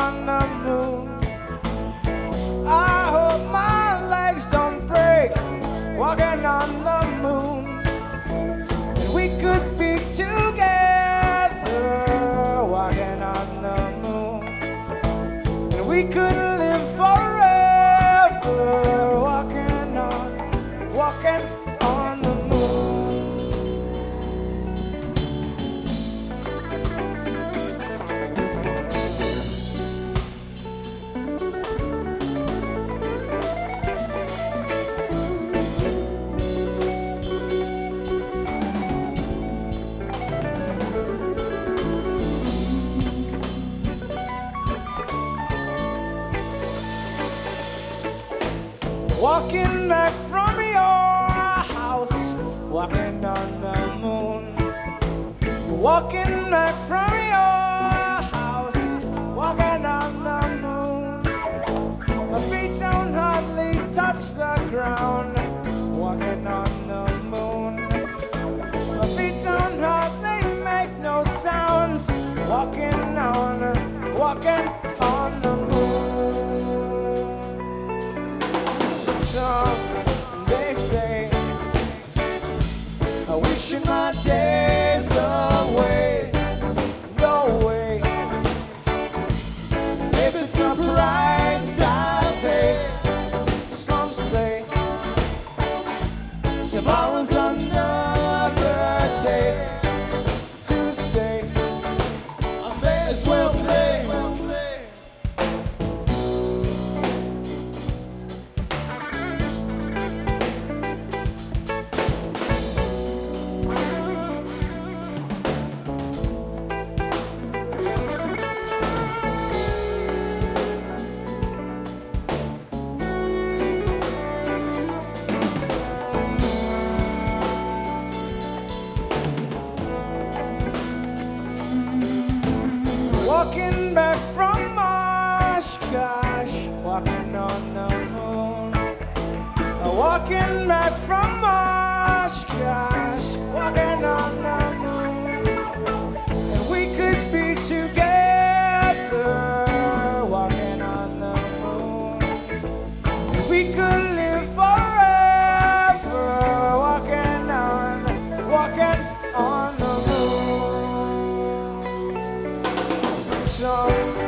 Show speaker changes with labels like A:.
A: on the moon. I hope my legs don't break walking on the moon. And we could be together walking on the moon. And we could live forever walking on the moon. Walking back from your house, walking on the moon. Walking back from your house, walking on the moon. My feet don't hardly touch the ground, walking on the moon. My feet don't hardly make no sounds, walking on the moon. They say I'm wishing my days away. No way. Maybe it's the price I pay. Some say tomorrow's another day. Tuesday, I may as well play. Walking back from Oshkosh, walking on the moon. Walking back from Oshkosh, walking on the moon. And we could be together, walking on the moon. And we could live forever, walking on the moon. So